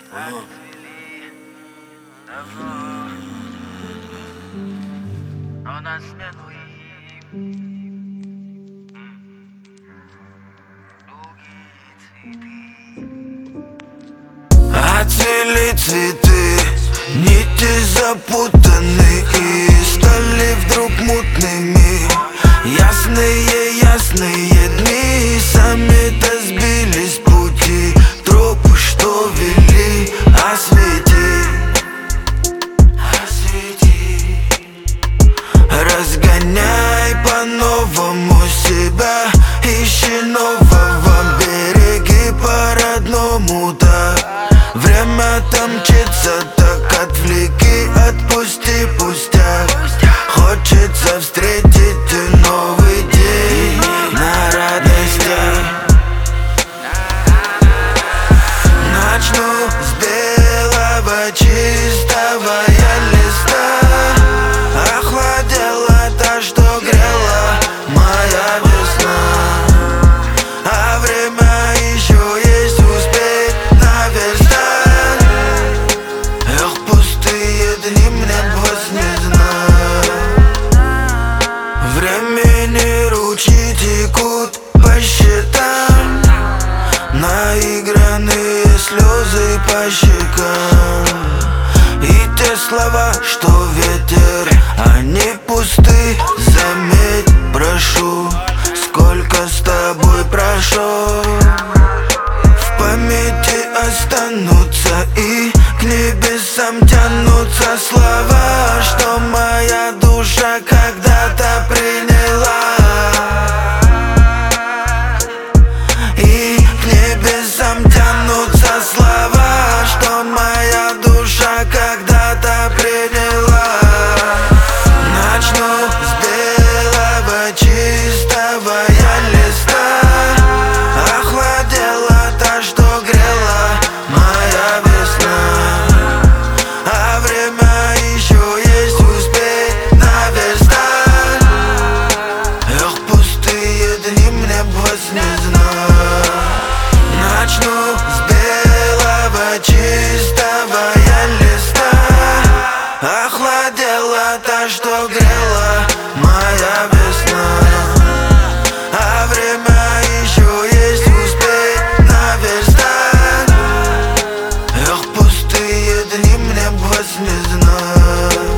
Отвели давно, но на смену им другие цветы. Отцвели цветы, нити запутаны и стали вдруг мутными. Ясные дни сами-то сбились с пути. Тропы, что вели, освети, разгоняй по-новому себя, ищи нового, береги по-родному так. Время там мчится, так отвлеки, отпусти пустяк. Хочется встретить новый день на радостях. Начну с белого чистого листа. Охладела та, что грела моя весна. А время еще есть, успеть наверстать. Эх, пустые дни мне бы не знать. Времени ручьи текут по счетам, наигранные слезы по щекам. И те слова, что ветер, они пусты. Заметь, прошу, сколько с тобой прошло. В памяти останутся и к небесам тянутся слова, что моя душа когда-то приняла. И к небесам тянутся слова, что моя душа когда-то приняла. Начну с белого чистого листа. Охладела та, что грела моя весна. А время еще есть, успеть наверстать. Эх, пустые дни мне бы не знать. Начну с белого чистого листа. Охладела та, что грела моя весна. А время еще есть, успеть наверстать. Эх, пустые дни мне бы не знать.